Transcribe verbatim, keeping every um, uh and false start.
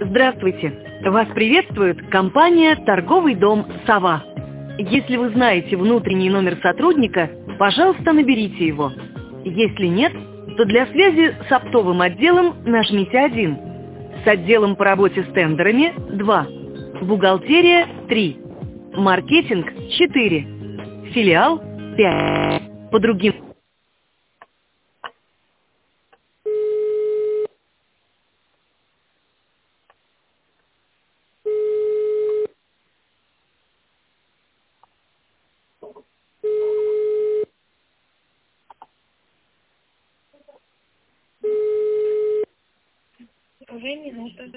Здравствуйте! Вас приветствует компания «Торговый дом Сова». Если вы знаете внутренний номер сотрудника, пожалуйста, наберите его. Если нет, то для связи с оптовым отделом нажмите один, с отделом по работе с тендерами – два, бухгалтерия – три, маркетинг – четыре, филиал – пять. По другим Уже минута.